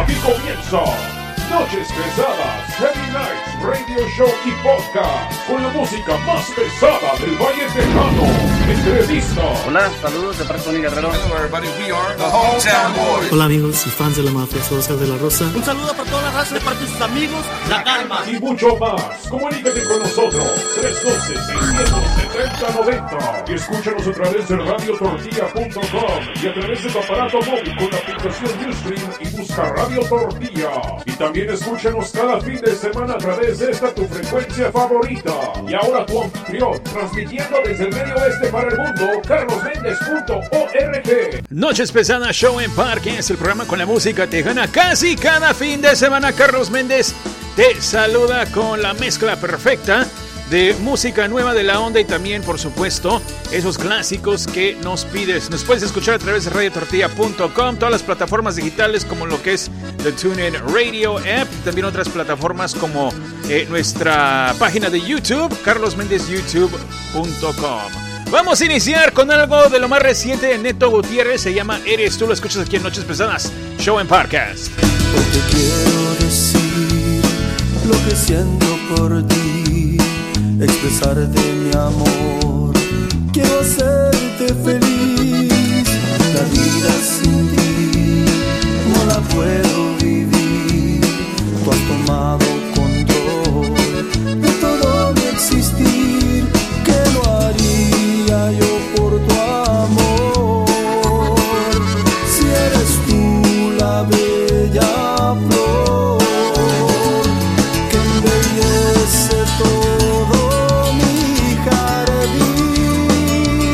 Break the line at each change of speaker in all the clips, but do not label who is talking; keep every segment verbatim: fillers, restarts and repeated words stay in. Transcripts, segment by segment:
Aquí comienza Noches Pesadas, Heavy Nights, Radio Show y Podcast, con la música más pesada del Valle Tejano. Entrevista.
Hola, saludos de parte de Tony Guerrero.
Hello everybody, we are the Hometown Boys.
Hola amigos y fans de la mafia, soy Oscar de la Rosa.
Un saludo para toda la raza de parte de sus amigos, La Calma.
Y mucho más. Comunícate con nosotros. tres uno dos, seis siete cero, nueve cero. Y escúchanos a través de radio tortilla punto com y a través de tu aparato móvil con la aplicación Ustream y busca Radio Tortilla. Y también escúchanos cada fin de semana a través de esta tu frecuencia favorita. Y ahora tu anfitrión, transmitiendo desde el medio oeste para el mundo, carlos méndez punto org.
Noches Pesadas Show en Parque es el programa con la música tejana. Casi cada fin de semana Carlos Méndez te saluda con la mezcla perfecta de música nueva de la onda y también, por supuesto, esos clásicos que nos pides. Nos puedes escuchar a través de radio tortilla punto com, todas las plataformas digitales como lo que es The TuneIn Radio App, también otras plataformas como eh, nuestra página de YouTube, carlos méndez youtube punto com. Vamos a iniciar con algo de lo más reciente de Neto Gutiérrez, se llama Eres Tú, lo escuchas aquí en Noches Pesadas, Show en Podcast.
Porque quiero decir lo que siento por ti, expresarte mi amor, quiero hacerte feliz. La vida sin ti no la puedo vivir. Tú has tomado control de todo mi existir. ¿Qué no haría yo por tu amor? Si eres tú la bella flor que embellece todo mi jardín.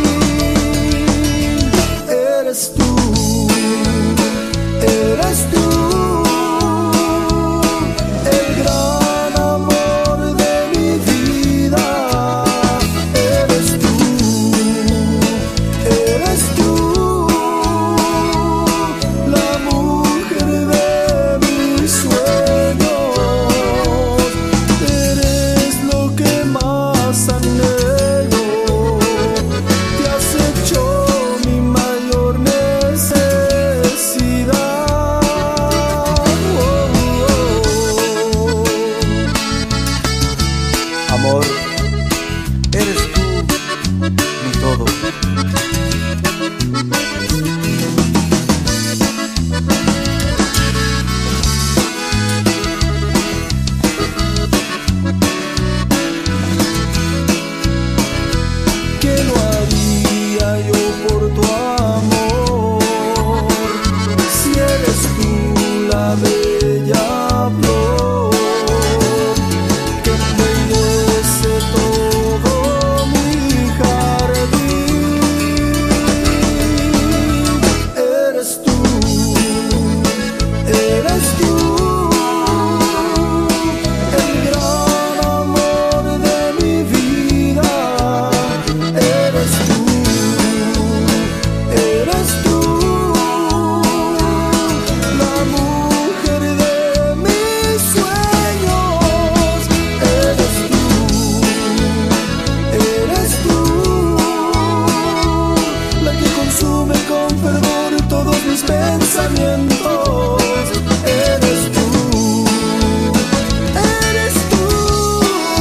Eres tú, eres tú, el gran amor de mi vida. Eres tú, eres tú, la mujer de mis sueños. Eres lo que más anhelo, te has hecho mi mayor necesidad. Oh, oh, oh. Amor, eres tú mi todo. ¿Qué no haría yo por tu amor? Si eres tú la bella flor que embellece todo mi jardín. Eres tú, eres tú, el gran amor de mi vida. Eres tú, eres tú, la mujer de mis sueños. Eres tú, eres tú, la que consume con fervor todos mis pensamientos. Eres tú, eres tú,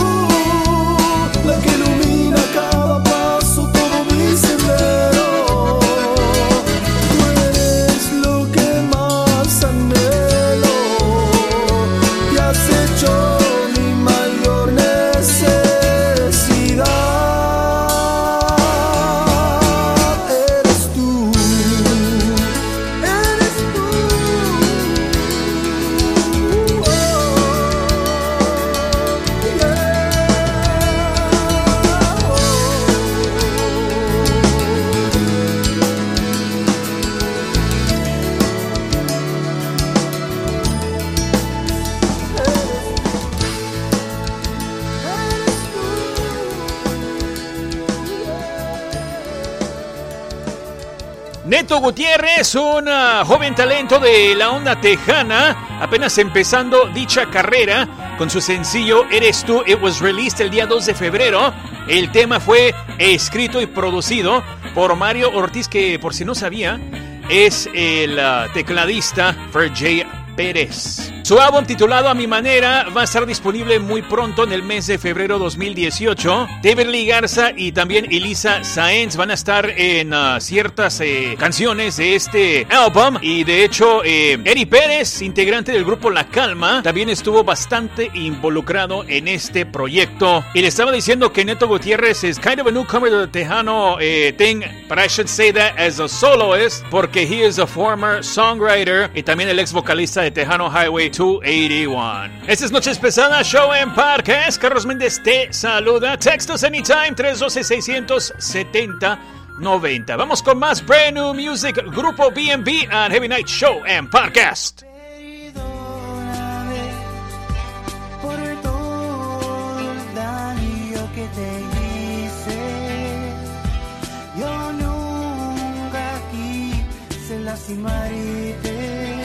la que ilumina cada paso, todo mi sendero. Tú eres lo que más anhelo, te has hecho mi mayor necesidad. Eres tú, eres tú. Oh,
Neto Gutiérrez, un uh, joven talento de la onda tejana, apenas empezando dicha carrera con su sencillo Eres Tú. It was released el día dos de febrero. El tema fue escrito y producido por Mario Ortiz, que por si no sabía, es el uh, tecladista for J Pérez. Su álbum titulado A Mi Manera va a estar disponible muy pronto en el mes de febrero dos mil dieciocho. David Lee Garza y también Elisa Sáenz van a estar en uh, ciertas eh, canciones de este álbum. Y de hecho, eh, Eddie Pérez, integrante del grupo La Calma, también estuvo bastante involucrado en este proyecto. Y le estaba diciendo que Neto Gutiérrez es kind of a newcomer to the Tejano eh, thing, but I should say that as a soloist, porque he is a former songwriter y también el ex vocalista de Tejano Highway doscientos ochenta y uno. Esta es Noches Pesadas, Show en Podcast. Carlos Méndez te saluda. Textos anytime, tres uno dos, seis siete cero, nueve cero. Vamos con más brand new music. Grupo B and B and Heavy Night Show and Podcast.
Perdóname por todo el daño que te hice. Yo nunca quise lastimarte.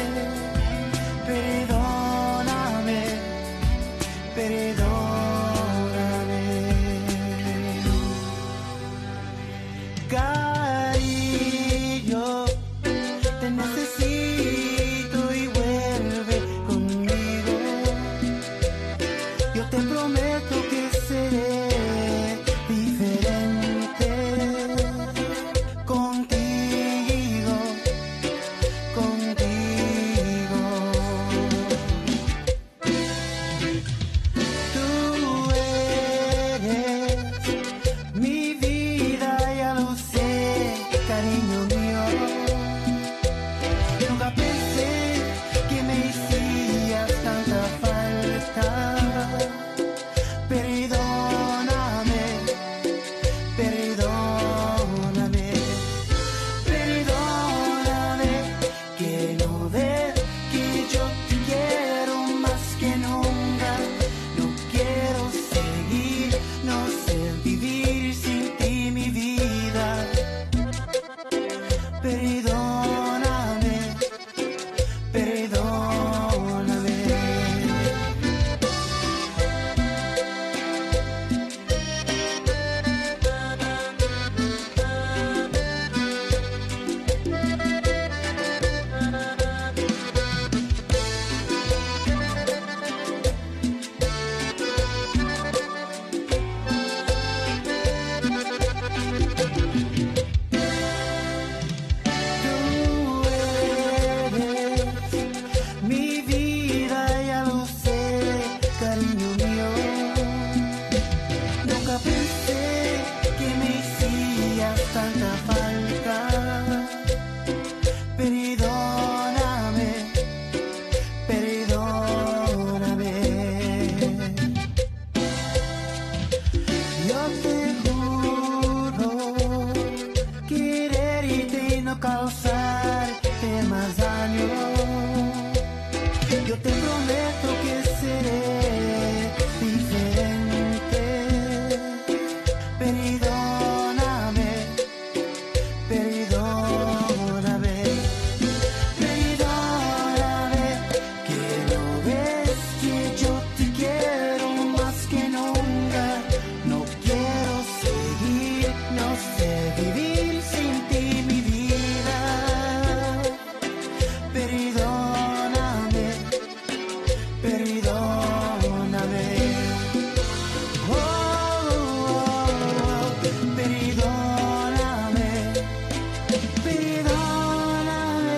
Perdóname, perdóname. Cariño, te necesito y vuelve conmigo. Yo te prometo que seré diferente contigo, contigo. Tú eres mi vida, ya lo sé, cariño mío. Nunca pensé que me hacías tanta falta. Perdóname, perdóname, perdóname, que no ves que yo te quiero más que nunca. No quiero seguir, no sé vivir sin ti mi vida. Perdóname, perdóname. Tú eres mi vida, ya lo sé, cariño mío. Nunca pensé que me hacías tanta falta. Perdóname, perdóname. Yo te juro quererte y no causarte más daño. Yo te prometo que seré diferente. Perdóname, perdóname, perdóname, que no ves que yo te quiero más que nunca. No quiero seguir, no sé vivir sin ti mi vida. Perdóname, perdóname. Oh, oh, oh, perdóname, perdóname,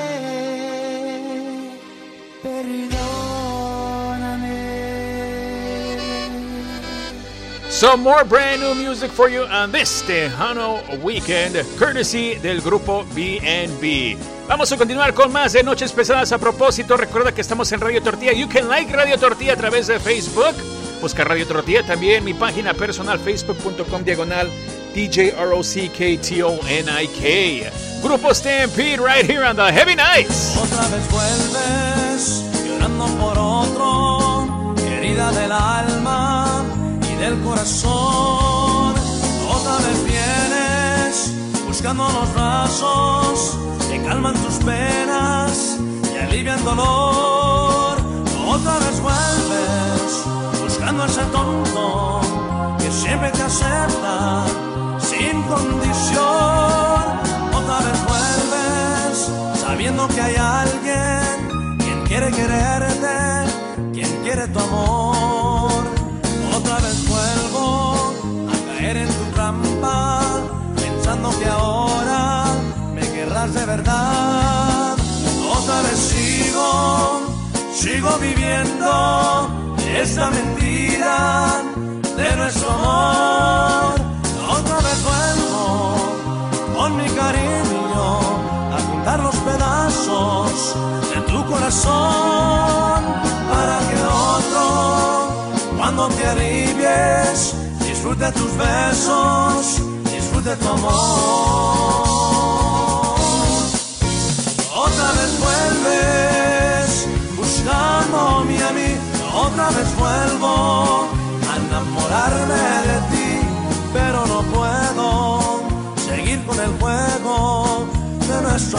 perdóname.
Some more brand new music for you on this Tejano Weekend, courtesy del grupo B and B. Vamos a continuar con más de Noches Pesadas. A propósito, recuerda que estamos en Radio Tortilla. You can like Radio Tortilla a través de Facebook. Busca Radio Tortilla, también mi página personal, facebook.com diagonal D J R O C K T O N I K. Grupo Stampede right here on the Heavy Nights.
Otra vez vuelves llorando por otro, herida del alma y del corazón. Otra vez vienes buscando los brazos que calman tus penas y alivian dolor. Otra vez vuelves buscando a ese tonto que siempre te acepta sin condición. Otra vez vuelves sabiendo que hay alguien quien quiere quiere quererte, quien quiere tu amor. Otra vez vuelvo a caer en tu trampa, pensando que ahora me querrás de verdad. Otra vez sigo, sigo viviendo esa mentira de nuestro amor. Otra vez vuelvo con mi cariño a juntar los pedazos de tu corazón, para que otro, cuando te alivies, disfrute tus besos, disfrute tu amor. Otra vez vuelves buscándome a mí, otra vez vuelvo a enamorarme de ti, pero no puedo seguir con el juego de nuestro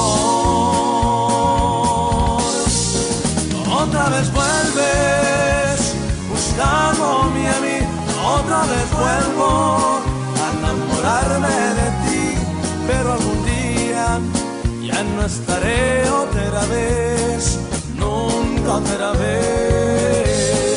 amor. Otra vez vuelves buscándome a mí, otra vez vuelvo a enamorarme de ti, pero algún día ya no estaré otra vez, nunca otra vez.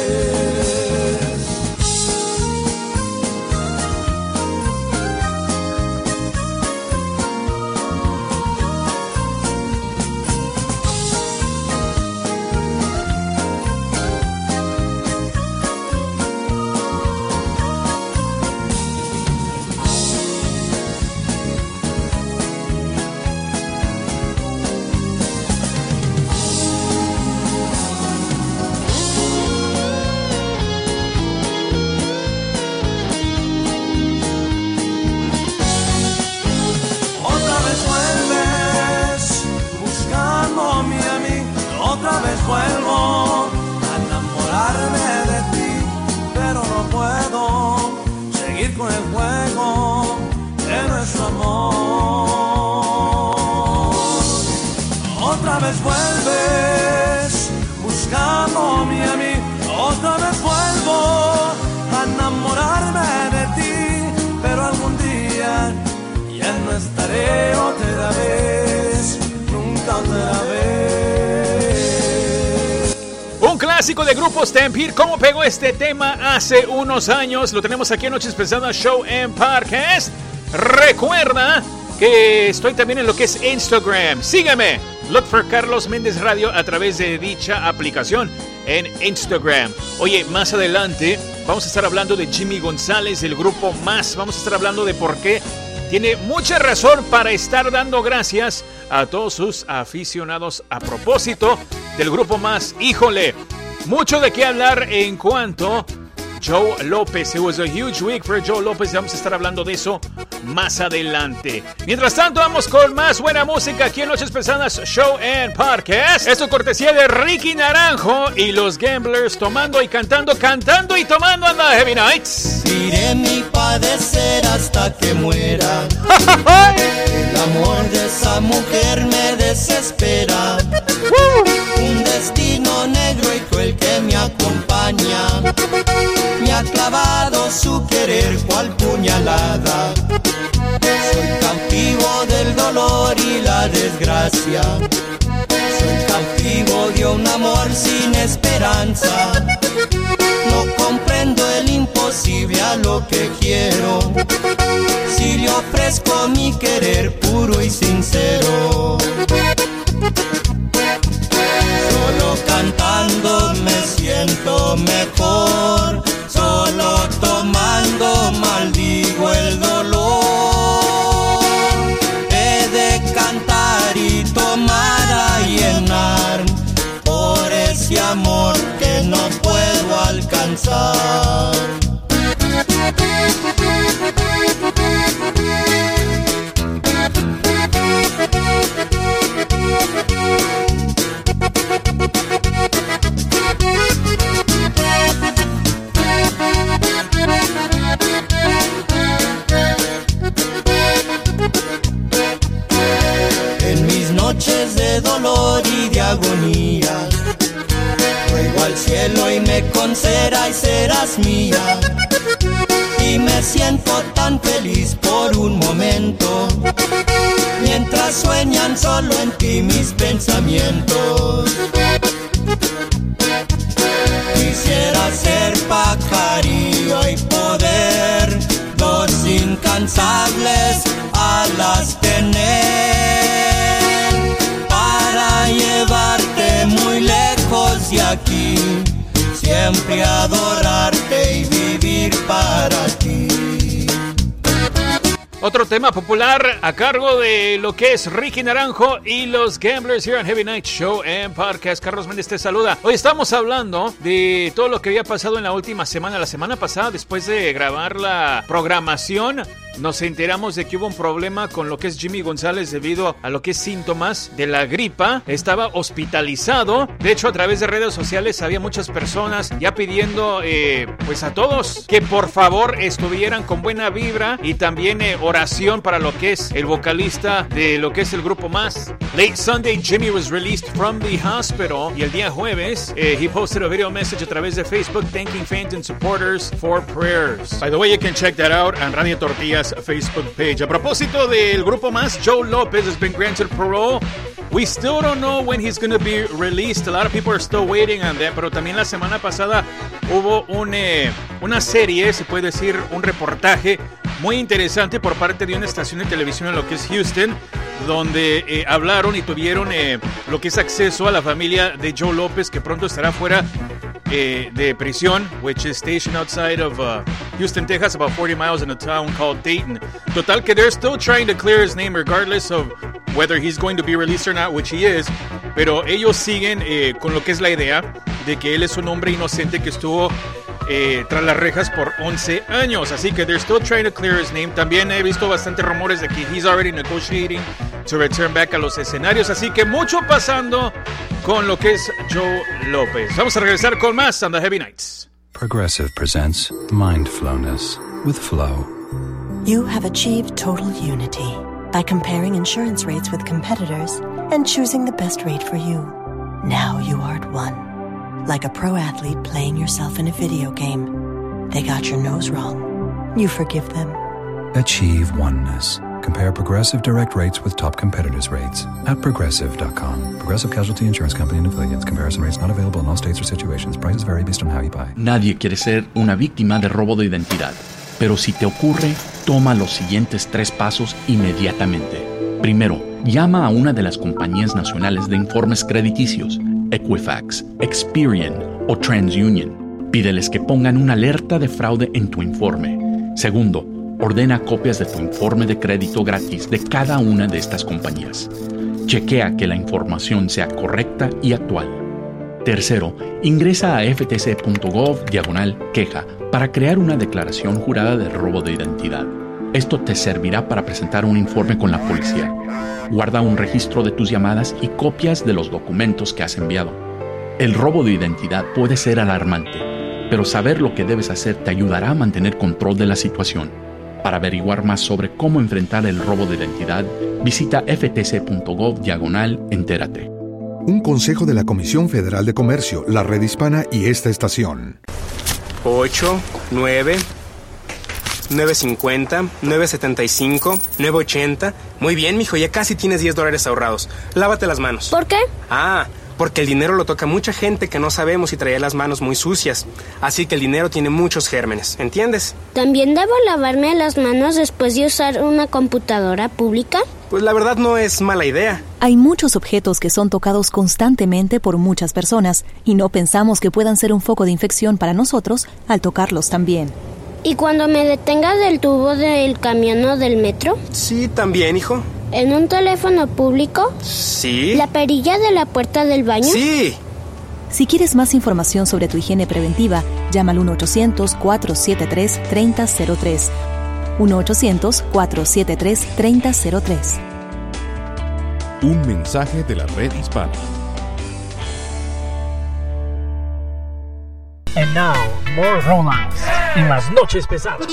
Vuelvo a enamorarme de ti, pero no puedo seguir con el juego de nuestro amor. Otra vez vuelves buscándome a mí, otra vez vuelvo a enamorarme de ti, pero algún día ya no estaré otra vez, nunca otra vez.
Un clásico de Grupo Stampede. ¿Cómo pegó este tema hace unos años? Lo tenemos aquí en Noches Pesadas Show and Podcast. Recuerda que estoy también en lo que es Instagram. Sígueme. Look for Carlos Méndez Radio a través de dicha aplicación en Instagram. Oye, más adelante vamos a estar hablando de Jimmy González, del grupo Más. Vamos a estar hablando de por qué tiene mucha razón para estar dando gracias a todos sus aficionados a propósito del grupo Más. Híjole, mucho de qué hablar en cuanto Joe López. It was a huge week for Joe López. Vamos a estar hablando de eso más adelante. Mientras tanto, vamos con más buena música aquí en Noches Pesadas Show and Podcast. Esto cortesía de Ricky Naranjo y los Gamblers, tomando y cantando, cantando y tomando en la Heavy Nights.
Iré mi padecer hasta que muera. El amor de esa mujer me desespera. Un destino negro y cruel que me acompaña. Me ha clavado su querer cual puñalada. Soy cautivo del dolor y la desgracia. Soy cautivo de un amor sin esperanza. No comprendo el imposible a lo que quiero. Si le ofrezco mi querer puro y sincero. Solo cantando me siento mejor. Solo tomando maldigo el dolor. He de cantar y tomar a llenar por ese amor que no puedo alcanzar. En mis noches de dolor y de agonía, ruego al cielo y me conceda y serás mía. Y me siento tan feliz por un momento, mientras sueñan solo en ti mis pensamientos. aquí, siempre adorarte y vivir para ti.
Otro tema popular a cargo de lo que es Ricky Naranjo y los Gamblers here on Heavy Night Show and Podcast. Carlos Méndez te saluda. Hoy estamos hablando de todo lo que había pasado en la última semana. La semana pasada, después de grabar la programación, nos enteramos de que hubo un problema con lo que es Jimmy González debido a lo que es síntomas de la gripa. Estaba hospitalizado. De hecho, a través de redes sociales había muchas personas ya pidiendo eh, pues a todos que por favor estuvieran con buena vibra y también eh, oración para lo que es el vocalista de lo que es el grupo Más. Late Sunday, Jimmy was released from the hospital y el día jueves eh, he posted a video message a través de Facebook thanking fans and supporters for prayers. By the way, you can check that out on Radio Tortillas Facebook page. A propósito del grupo Más, Joe Lopez has been granted parole. We still don't know when he's going to be released. A lot of people are still waiting on that. Pero también la semana pasada hubo un, eh, una serie, se puede decir, un reportaje muy interesante por parte de una estación de televisión en lo que es Houston, donde eh, hablaron y tuvieron eh, lo que es acceso a la familia de Joe Lopez, que pronto estará fuera eh, de prisión, which is stationed outside of uh, Houston, Texas, about forty miles in a town called Dayton. Total que they're still trying to clear his name regardless of whether he's going to be released or not, which he is, pero ellos siguen eh, con lo que es la idea de que él es un hombre inocente que estuvo Eh, tras las rejas por once años, así que they're still trying to clear his name. También he visto bastantes rumores de que he's already negotiating to return back a los escenarios, así que mucho pasando con lo que es Joe Lopez. Vamos a regresar con más on the Heavy Nights.
Progressive presents Mindfulness with Flow.
You have achieved total unity by comparing insurance rates with competitors and choosing the best rate for you. Now you are at one. Like a pro athlete playing yourself in a video game. They got your nose wrong. You forgive them.
Achieve oneness. Compare Progressive direct rates with top competitors' rates at progressive dot com. Progressive Casualty Insurance Company and affiliates. Comparison rates not available in all states or situations. Prices vary based on how you buy.
Nadie quiere ser una víctima de robo de identidad. Pero si te ocurre, toma los siguientes tres pasos inmediatamente. Primero, llama a una de las compañías nacionales de informes crediticios, Equifax, Experian o TransUnion. Pídeles que pongan una alerta de fraude en tu informe. Segundo, ordena copias de tu informe de crédito gratis de cada una de estas compañías. Chequea que la información sea correcta y actual. Tercero, ingresa a ftc.gov diagonal queja para crear una declaración jurada de robo de identidad. Esto te servirá para presentar un informe con la policía. Guarda un registro de tus llamadas y copias de los documentos que has enviado. El robo de identidad puede ser alarmante, pero saber lo que debes hacer te ayudará a mantener control de la situación. Para averiguar más sobre cómo enfrentar el robo de identidad, visita ftc.gov diagonal entérate.
Un consejo de la Comisión Federal de Comercio, la Red Hispana y esta estación.
ocho, nueve, nueve cincuenta, nueve setenta y cinco, nueve ochenta. Muy bien, mijo, ya casi tienes diez dólares ahorrados. Lávate las manos.
¿Por qué?
Ah, porque el dinero lo toca mucha gente que no sabemos y trae las manos muy sucias. Así que el dinero tiene muchos gérmenes, ¿entiendes?
¿También debo lavarme las manos después de usar una computadora pública?
Pues la verdad no es mala idea.
Hay muchos objetos que son tocados constantemente por muchas personas y no pensamos que puedan ser un foco de infección para nosotros al tocarlos también.
¿Y cuando me detenga del tubo del camión o del metro?
Sí, también, hijo.
¿En un teléfono público?
Sí.
¿La perilla de la puerta del baño?
Sí.
Si quieres más información sobre tu higiene preventiva, llama al uno ochocientos, cuatro siete tres, tres cero cero tres. uno ochocientos, cuatro siete tres, tres cero cero tres.
Un mensaje de la Red Hispana.
And now, more romance en las noches pesadas.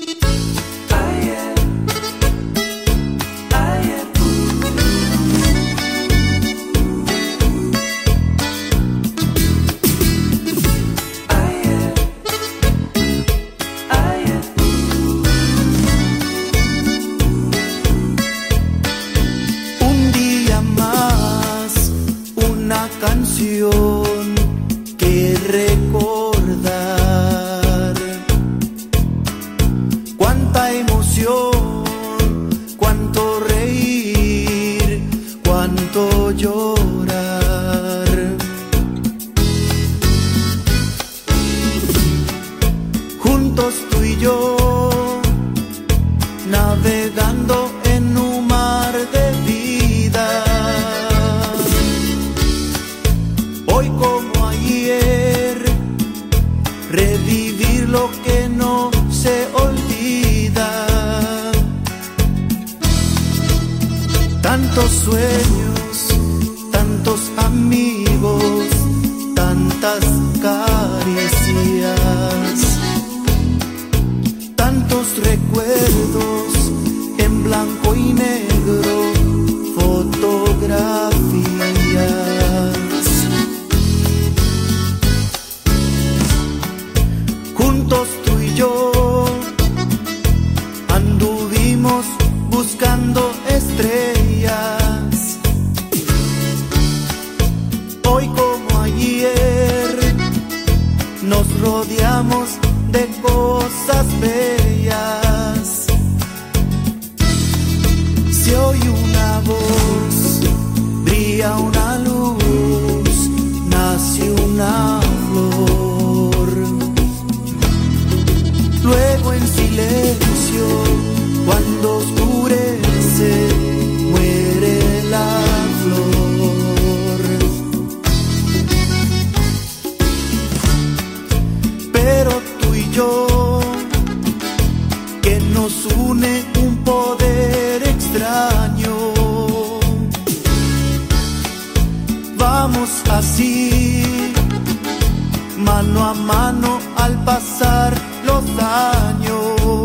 Un día más, una canción que recordar. Cuánta emoción, cuánto reír, cuánto llorar. Hoy como ayer, revivir lo que no se olvida. Tantos sueños, tantos amigos, tantas caricias, tantos recuerdos en blanco y negro, fotografías. Juntos tú y yo anduvimos buscando estrellas. Hoy como ayer nos rodeamos de cosas bellas. Se oye una voz, brilla una luz, nace una flor. Luego en silencio, cuando oscurece, muere la flor. Pero tú y yo, que nos une un poder extraño, vamos así, mano a mano al pasar los años.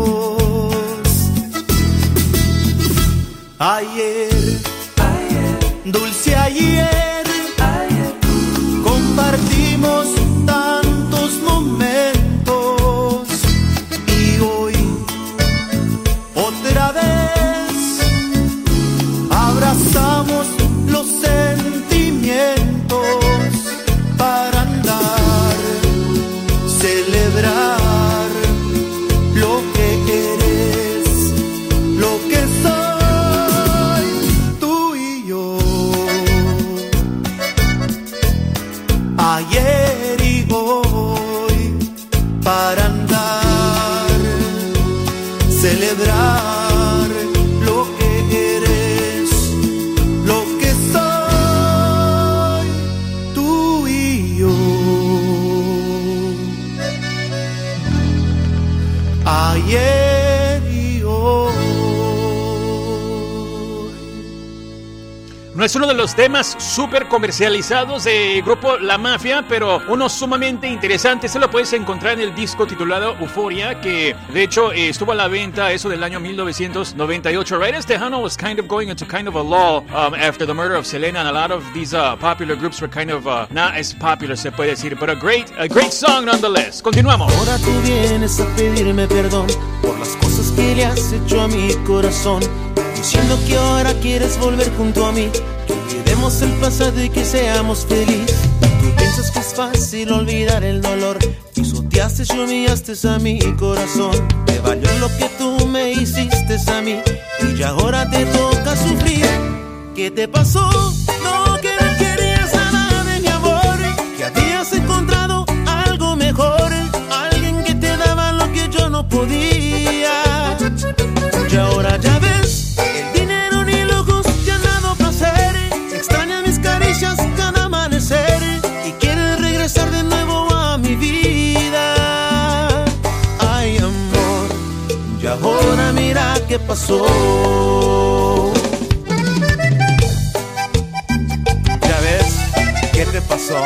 Ayer, ayer, dulce ayer, ayer, compartimos tantos momentos y hoy otra vez abrazamos los sentimientos para andar, celebrar lo que eres, lo que soy, tú y yo. Ayer y hoy, para andar, celebrar lo que eres, lo que soy, tú y yo. Ayer y hoy.
No es uno de los temas súper comercializados del grupo La Mafia, pero uno sumamente interesante. Se lo puedes encontrar en el disco titulado Euphoria, que de hecho eh, estuvo a la venta eso del año mil novecientos noventa y ocho. Right as Tejano was kind of going into kind of a lull um, after the murder of Selena, and a lot of these uh, popular groups were kind of uh, not as popular, se puede decir, but a great, a great song nonetheless. Continuamos.
Ahora tú vienes a pedirme perdón por las cosas que le has hecho a mi corazón, diciendo que ahora quieres volver junto a mí, que olvidemos el pasado y que seamos felices. Tú piensas que es fácil olvidar el dolor, pisoteaste y humillaste a mi corazón. Te valió lo que tú me hiciste a mí y ya ahora te toca sufrir. ¿Qué te pasó? No, que no querías nada de mi amor, que habías encontrado algo mejor, alguien que te daba lo que yo no podía. Y ahora ya ves, el dinero ni lujos te han dado placer, extrañas mis caricias cada amanecer y quieres regresar de nuevo a mi vida. Ay, amor, y ahora mira qué pasó. Ya ves, ¿qué te pasó?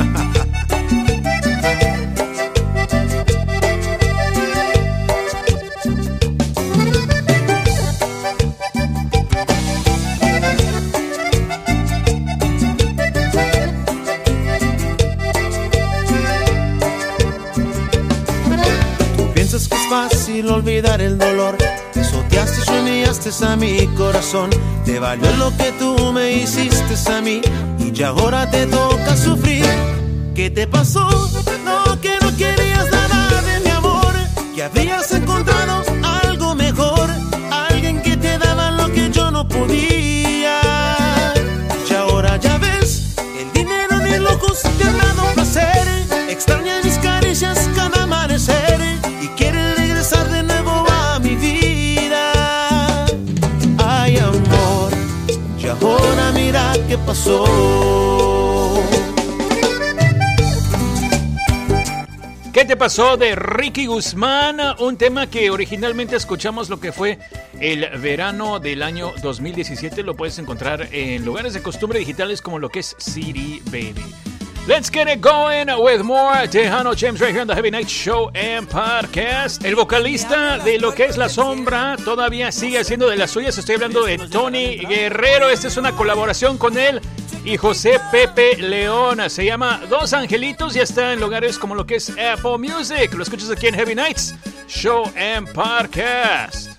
Fácil olvidar el dolor, pisoteaste y humillaste a mi corazón. Te valió lo que tú me hiciste a mí y ya ahora te toca sufrir. ¿Qué te pasó? No, que no querías nada de mi amor, que habías encontrado algo mejor, alguien que te daba lo que yo no podía. Y ahora ya ves, el dinero ni locos te han dado placer, extrañas mis caricias cada amanecer y quieres regresar de nuevo a mi vida. Ay, amor, y ahora mira qué pasó.
¿Qué te pasó? De Ricky Guzmán, un tema que originalmente escuchamos lo que fue el verano del año dos mil diecisiete. Lo puedes encontrar en lugares de costumbre digitales como lo que es C D Baby. Let's get it going with more Tejano James right here on the Heavy Night Show and Podcast. El vocalista de lo que es La Sombra todavía sigue haciendo de las suyas. Estoy hablando de Tony Guerrero. Esta es una colaboración con él y José Pepe León. Se llama Dos Angelitos y está en lugares como lo que es Apple Music. Lo escuchas aquí en Heavy Nights Show and Podcast.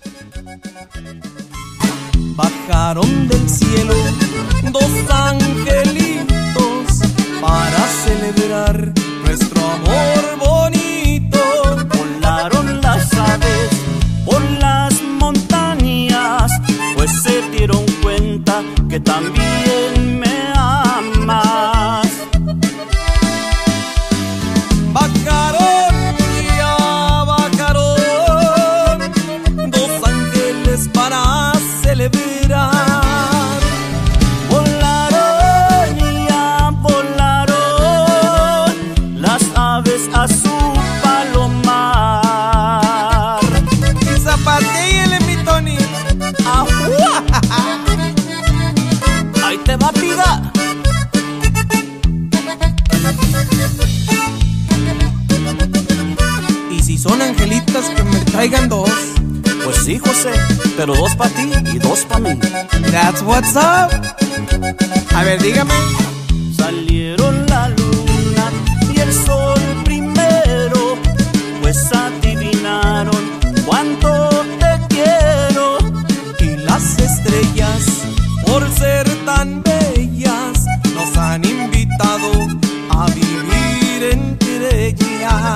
Bajaron del cielo dos angelitos para celebrar nuestro amor bonito. Volaron las aves por las montañas, pues se dieron cuenta que también me amas. Bajaron y bajaron dos ángeles para celebrar. A su palomar. Y zapatéale, mi Tony. ¡Ajua! Ahí te va, piga. Y si son angelitas, que me traigan dos. Pues sí, José, pero dos para ti y dos para mí. That's what's up. A ver, dígame. Salieron la luna y el sol primero, pues adivinaron cuánto te quiero. Y las estrellas, por ser tan bellas, nos han invitado a vivir entre ellas.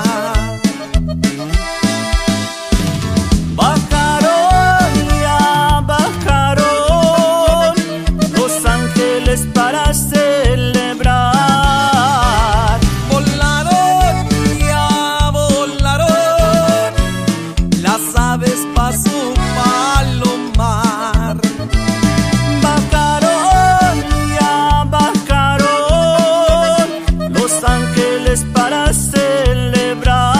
Bajaron ya bajaron los ángeles para celebrar. Volaron ya volaron las aves pa' su palomar. Bajaron ya bajaron los ángeles para celebrar.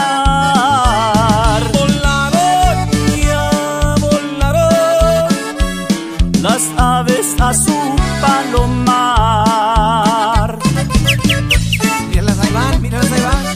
Las aves a su palomar. Míralas, ahí van, míralas, ahí van.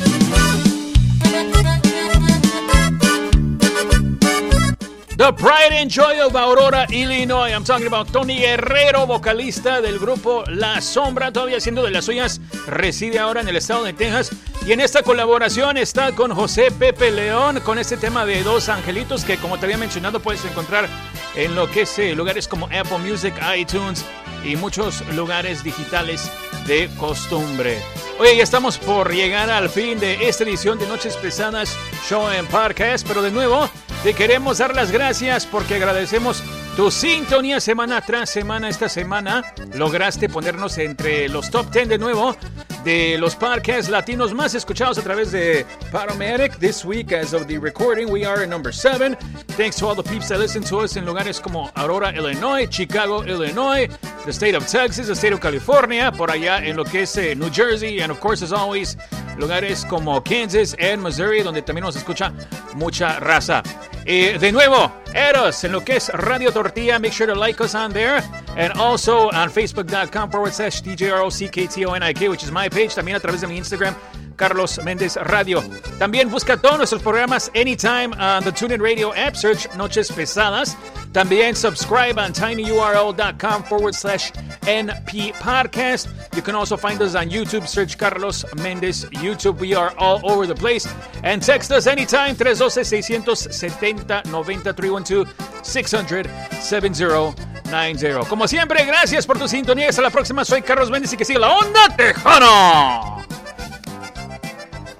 The Pride and Joy of Aurora, Illinois. I'm talking about Tony Guerrero, vocalista del grupo La Sombra, todavía haciendo de las suyas. Reside ahora en el estado de Texas. Y en esta colaboración está con José Pepe León, con este tema de Dos Angelitos, que como te había mencionado puedes encontrar en lo que es eh, lugares como Apple Music, iTunes y muchos lugares digitales de costumbre. Oye, ya estamos por llegar al fin de esta edición de Noches Pesadas Show and Podcast, pero de nuevo te queremos dar las gracias porque agradecemos tu sintonía semana tras semana. Esta semana lograste ponernos entre los top diez de nuevo de los podcasts latinos más escuchados a través de Podomatic. This week, as of the recording, we are at number seven. Thanks to all the peeps that listen to us en lugares como Aurora, Illinois, Chicago, Illinois, the state of Texas, the state of California, por allá en lo que es eh, New Jersey, and of course, as always, lugares como Kansas and Missouri, donde también nos escucha mucha raza. Eh, de nuevo, Eros, en lo que es Radio Tortilla, make sure to like us on there, and also on facebook.com forward slash DJROCKTONIK, which is my page, también a través de mi Instagram, Carlos Méndez Radio. También busca todos nuestros programas anytime on the TuneIn Radio app, search Noches Pesadas. También subscribe on tinyurl.com forward slash NP Podcast. You can also find us on YouTube, search Carlos Méndez YouTube. We are all over the place. And text us anytime, three one two, six seven zero, nine zero, three one two, six hundred, seven zero nine zero. Como siempre, gracias por tu sintonía. Hasta la próxima. Soy Carlos Méndez y que siga la onda tejana.